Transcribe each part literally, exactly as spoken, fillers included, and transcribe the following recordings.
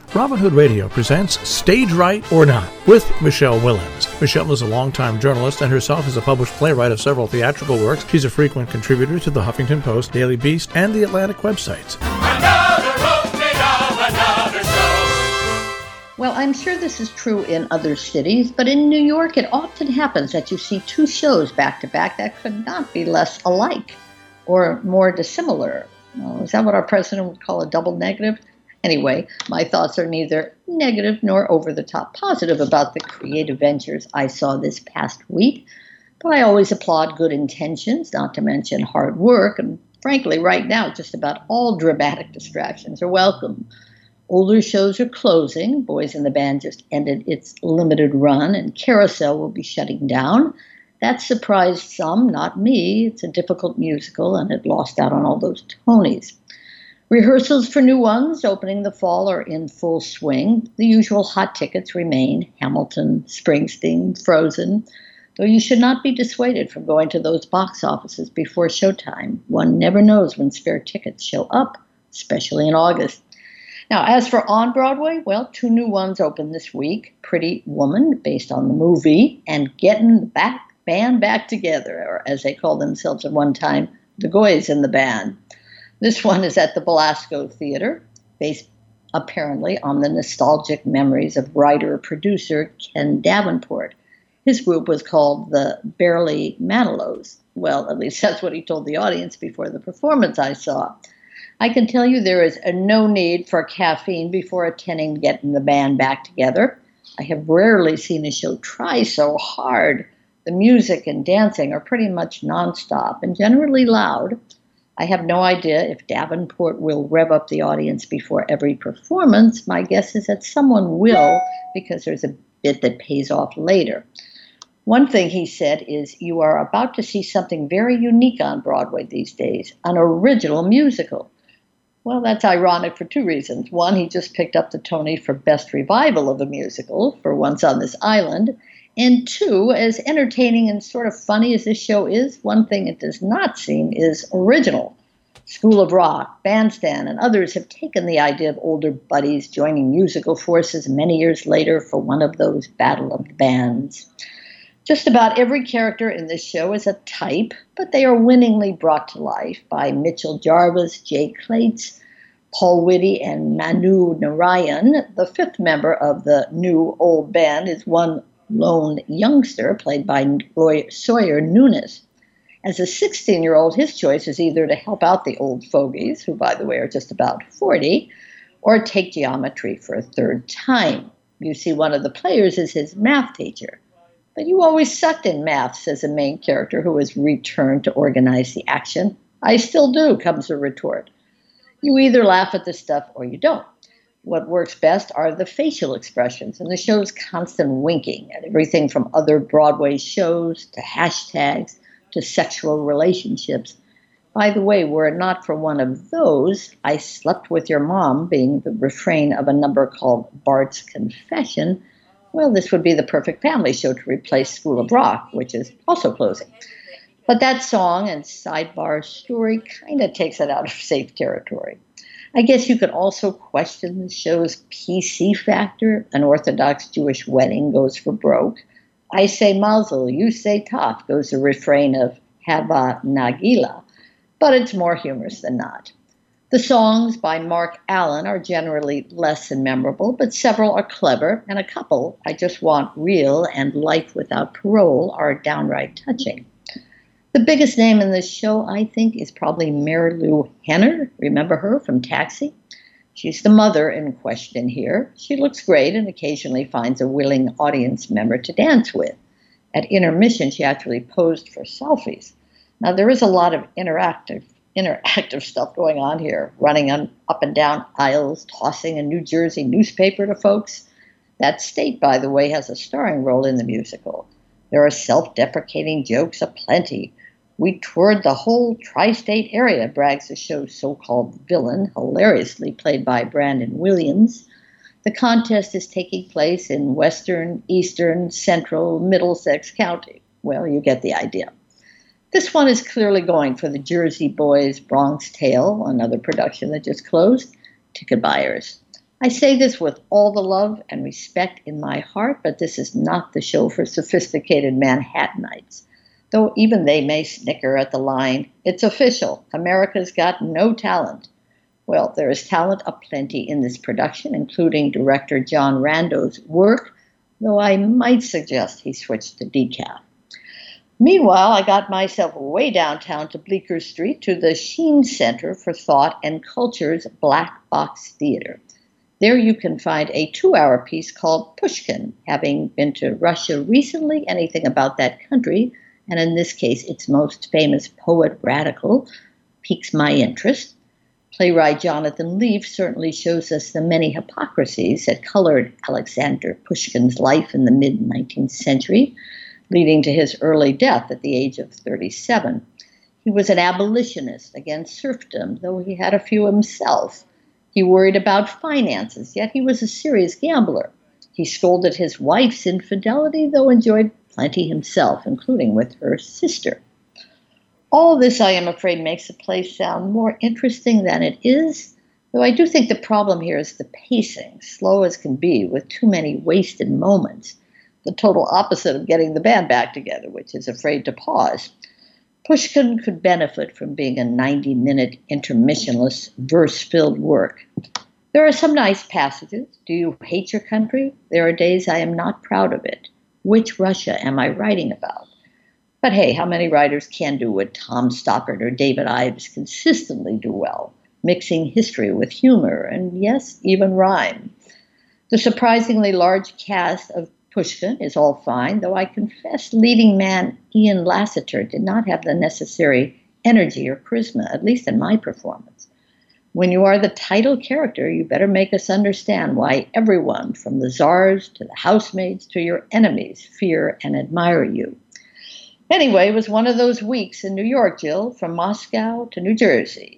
Robin Hood Radio presents Stage Right or Not with Michelle Willens. Michelle is a longtime journalist and herself is a published playwright of several theatrical works. She's a frequent contributor to the Huffington Post, Daily Beast, and the Atlantic websites. Another opening of another show. Well, I'm sure this is true in other cities, but in New York it often happens that you see two shows back-to-back that could not be less alike or more dissimilar. Oh, is that what our president would call a double negative? Anyway, my thoughts are neither negative nor over-the-top positive about the creative ventures I saw this past week, but I always applaud good intentions, not to mention hard work, and frankly, right now, just about all dramatic distractions are welcome. Older shows are closing. Boys in the Band just ended its limited run, and Carousel will be shutting down. That surprised some, not me. It's a difficult musical, and it lost out on all those Tonys. Rehearsals for new ones opening the fall are in full swing. The usual hot tickets remain: Hamilton, Springsteen, Frozen, though you should not be dissuaded from going to those box offices before showtime. One never knows when spare tickets show up, especially in August. Now, as for on Broadway, well, two new ones open this week: Pretty Woman, based on the movie, and Getting the Back Band Back Together, or as they called themselves at one time, the Goys in the Band. This one is at the Belasco Theater, based apparently on the nostalgic memories of writer-producer Ken Davenport. His group was called the Barely Manilows. Well, at least that's what he told the audience before the performance I saw. I can tell you there is a no need for caffeine before attending Getting the Band Back Together. I have rarely seen a show try so hard. The music and dancing are pretty much nonstop and generally loud. I have no idea if Davenport will rev up the audience before every performance. My guess is that someone will, because there's a bit that pays off later. One thing he said is, you are about to see something very unique on Broadway these days, an original musical. Well, that's ironic for two reasons. One, he just picked up the Tony for Best Revival of a Musical for Once on This Island. And two, as entertaining and sort of funny as this show is, one thing it does not seem is original. School of Rock, Bandstand, and others have taken the idea of older buddies joining musical forces many years later for one of those Battle of the Bands. Just about every character in this show is a type, but they are winningly brought to life by Mitchell Jarvis, Jay Clates, Paul Whitty, and Manu Narayan. The fifth member of the new old band is one lone youngster played by Roy Sawyer Nunes. As a sixteen-year-old, his choice is either to help out the old fogies, who, by the way, are just about forty, or take geometry for a third time. You see, one of the players is his math teacher. But you always sucked in math, says a main character who has returned to organize the action. I still do, comes the retort. You either laugh at the stuff or you don't. What works best are the facial expressions and the show's constant winking at everything from other Broadway shows to hashtags to sexual relationships. By the way, were it not for one of those, I Slept with Your Mom being the refrain of a number called Bart's Confession, well, this would be the perfect family show to replace School of Rock, which is also closing. But that song and sidebar story kind of takes it out of safe territory. I guess you could also question the show's P C factor. An Orthodox Jewish wedding goes for broke. I say mazel, you say tov, goes the refrain of Hava Nagila, but it's more humorous than not. The songs by Mark Allen are generally less than memorable, but several are clever, and a couple, I Just Want Real and Life Without Parole, are downright touching. The biggest name in this show, I think, is probably Marilu Henner. Remember her from Taxi? She's the mother in question here. She looks great and occasionally finds a willing audience member to dance with. At intermission, she actually posed for selfies. Now, there is a lot of interactive interactive stuff going on here, running on, up and down aisles, tossing a New Jersey newspaper to folks. That state, by the way, has a starring role in the musical. There are self-deprecating jokes aplenty. We toured the whole tri-state area, brags the show's so-called villain, hilariously played by Brandon Williams. The contest is taking place in western, eastern, central, Middlesex County. Well, you get the idea. This one is clearly going for the Jersey Boys' Bronx Tale, another production that just closed, ticket buyers. I say this with all the love and respect in my heart, but this is not the show for sophisticated Manhattanites. Though even they may snicker at the line, it's official. America's got no talent. Well, there is talent aplenty in this production, including director John Rando's work, though I might suggest he switched to decaf. Meanwhile, I got myself way downtown to Bleecker Street to the Sheen Center for Thought and Culture's Black Box Theater. There you can find a two-hour piece called Pushkin. Having been to Russia recently, anything about that country, and in this case its most famous poet radical, piques my interest. Playwright Jonathan Leaf certainly shows us the many hypocrisies that colored Alexander Pushkin's life in the mid-nineteenth century, leading to his early death at the age of thirty-seven. He was an abolitionist against serfdom, though he had a few himself. He worried about finances, yet he was a serious gambler. He scolded his wife's infidelity, though enjoyed plenty himself, including with her sister. All this, I am afraid, makes the play sound more interesting than it is, though I do think the problem here is the pacing, slow as can be, with too many wasted moments, the total opposite of getting the band back together, which is afraid to pause. Pushkin could benefit from being a ninety-minute intermissionless, verse-filled work. There are some nice passages. Do you hate your country? There are days I am not proud of it. Which Russia am I writing about? But hey, how many writers can do what Tom Stoppard or David Ives consistently do well, mixing history with humor and, yes, even rhyme? The surprisingly large cast of Pushkin is all fine, though I confess leading man Ian Lassiter did not have the necessary energy or charisma, at least in my performance. When you are the title character, you better make us understand why everyone, from the czars to the housemaids to your enemies, fear and admire you. Anyway, it was one of those weeks in New York, Jill, from Moscow to New Jersey.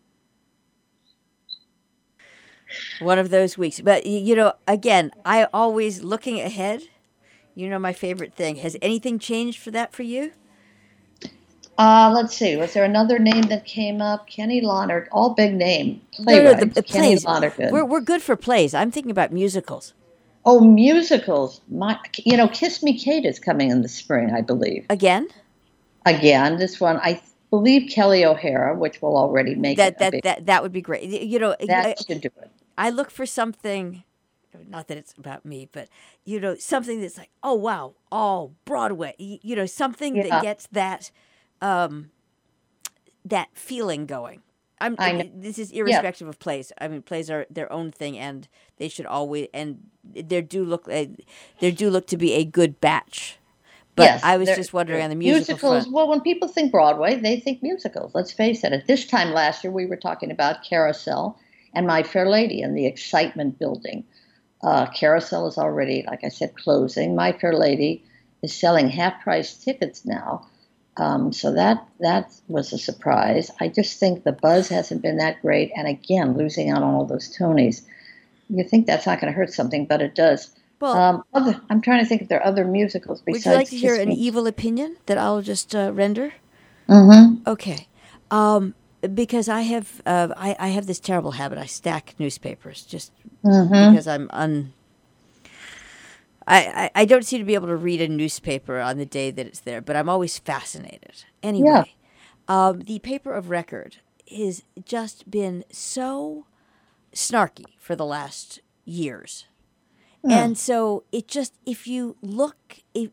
One of those weeks. But, you know, again, I always looking ahead. You know my favorite thing. Has anything changed for that for you? Uh, let's see. Was there another name that came up? Kenny Lonergan, all big name No, playwrights. no, the, the Kenny plays. Lonergan. We're, we're good for plays. I'm thinking about musicals. Oh, musicals. My, you know, Kiss Me Kate is coming in the spring, I believe. Again? Again, this one, I believe Kelly O'Hara, which will already make That it a that, big, that that would be great. You know, that I, should do it. I look for something, not that it's about me, but, you know, something that's like, oh, wow, all Broadway. You, you know, something Yeah. that gets that um, that feeling going. I'm, I know. This is irrespective of plays. I mean, plays are their own thing, and they should always, and there do look, uh, there do look to be a good batch. But Yes, I was they're- just wondering on the musical musicals. front. Well, when people think Broadway, they think musicals. Let's face it. At this time last year, we were talking about Carousel and My Fair Lady and the excitement building. Uh, Carousel is already, like I said, closing. My Fair Lady is selling half-price tickets now. Um, so that that was a surprise. I just think the buzz hasn't been that great. And again, losing out on all those Tonys. You think that's not going to hurt something, but it does. Well, Um, other, I'm trying to think if there are other musicals besides. would you like to hear Kiss an Me. evil opinion that I'll just uh, render? Mm-hmm. Okay. Um, because I have uh, I, I have this terrible habit. I stack newspapers just Mm-hmm. because I'm un. I, I, I don't seem to be able to read a newspaper on the day that it's there, but I'm always fascinated. Anyway, um, the paper of record has just been so snarky for the last years. And so it just, if you look, if,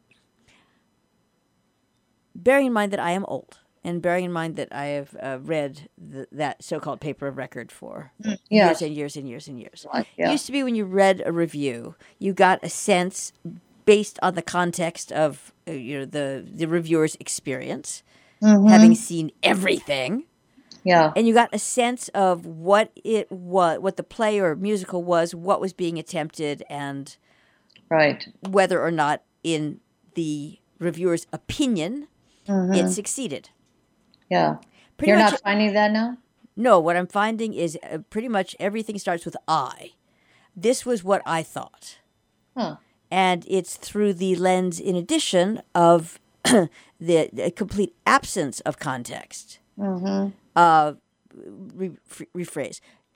bearing in mind that I am old, and bearing in mind that I have uh, read the, that so-called paper of record for Yes. years and years and years and years. Like, It yeah. used to be when you read a review, you got a sense based on the context of uh, you know the, the reviewer's experience, Mhm. having seen everything. Yeah. And you got a sense of what it was, what the play or musical was, what was being attempted, and Right. whether or not, in the reviewer's opinion, it succeeded. Yeah. Pretty You're much, not finding that now? no. What I'm finding is uh, pretty much everything starts with I. This was what I thought, Huh. and it's through the lens, in addition, of the, the complete absence of context. Mm-hmm. Uh, re- re- rephrase.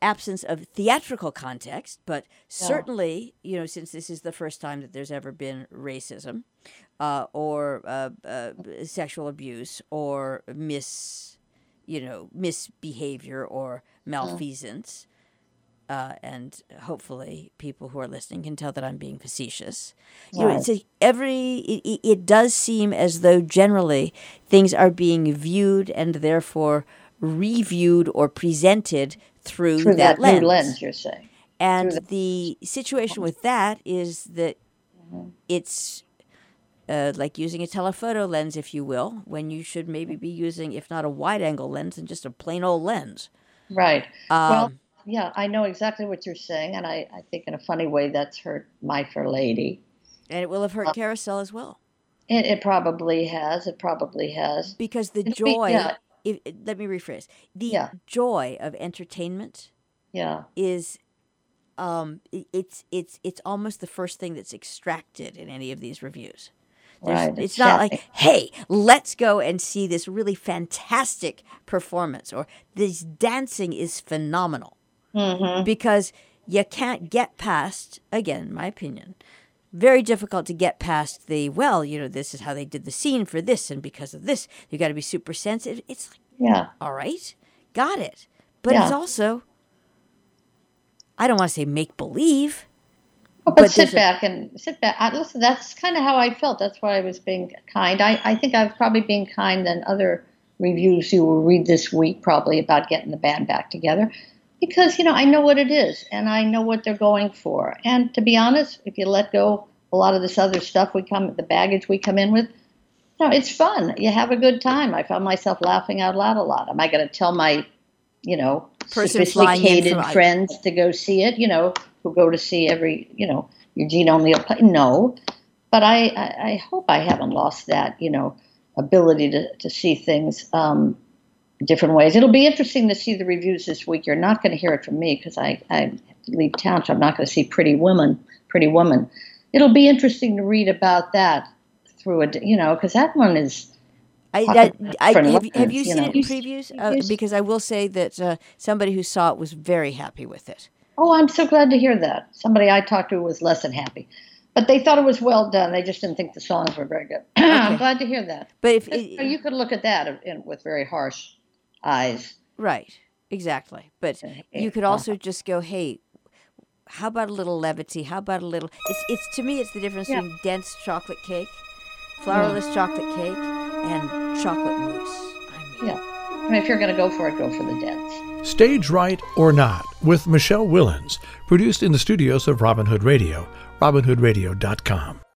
absence of theatrical context, but certainly, you know, since this is the first time that there's ever been racism uh, or uh, uh, sexual abuse or mis, you know, misbehavior or malfeasance, uh, and hopefully people who are listening can tell that I'm being facetious. You know, it's a, every it, it does seem as though generally things are being viewed and therefore reviewed or presented through, through that, that lens. new lens, you're saying. And the, the situation with that is that mm-hmm. it's uh, like using a telephoto lens, if you will, when you should maybe be using, if not a wide-angle lens, then just a plain old lens. Right. Um, well, yeah, I know exactly what you're saying, and I, I think in a funny way that's hurt My Fair Lady. And it will have hurt uh, Carousel as well. It, it probably has. It probably has. Because the It'll joy, be, yeah. if, let me rephrase, the yeah. joy of entertainment yeah. is, um, it, it's it's it's almost the first thing that's extracted in any of these reviews. There's, right. It's exactly. not like, hey, let's go and see this really fantastic performance, or this dancing is phenomenal. Mm-hmm. Because you can't get past, again, my opinion, very difficult to get past the, well, you know, this is how they did the scene for this, and because of this, you got to be super sensitive. It's like, yeah, all right, got it. But yeah. it's also, I don't want to say make believe. But, but sit back a, and sit back. I, listen, that's kind of how I felt. That's why I was being kind. I, I think I was probably being kind than other reviews you will read this week, probably about getting the band back together. Because, you know, I know what it is, and I know what they're going for. And to be honest, if you let go a lot of this other stuff we come, the baggage we come in with, you know, it's fun. You have a good time. I found myself laughing out loud a lot. Am I going to tell my, you know, Person sophisticated friends to go see it, you know, who go to see every, you know, Eugene O'Neill play? No. But I, I, I hope I haven't lost that, you know, ability to, to see things um different ways. It'll be interesting to see the reviews this week. You're not going to hear it from me because I, I have to leave town, so I'm not going to see Pretty Woman. Pretty Woman. It'll be interesting to read about that through a, you know, because that one is. I, that, I have, lessons, have you, you seen know? it in previews? Uh, because I will say that uh, somebody who saw it was very happy with it. Oh, I'm so glad to hear that. Somebody I talked to was less than happy. But they thought it was well done. They just didn't think the songs were very good. Okay. I'm glad to hear that. But if it, you could look at that in, with very harsh eyes. Right, exactly. But you could also just go, hey, how about a little levity? How about a little? It's it's to me, it's the difference yeah. between dense chocolate cake, flourless yeah. chocolate cake, and chocolate mousse. I mean, yeah. I mean, if you're going to go for it, go for the dense. Stage Right or Not with Michelle Willens, produced in the studios of Robin Hood Radio, robin hood radio dot com.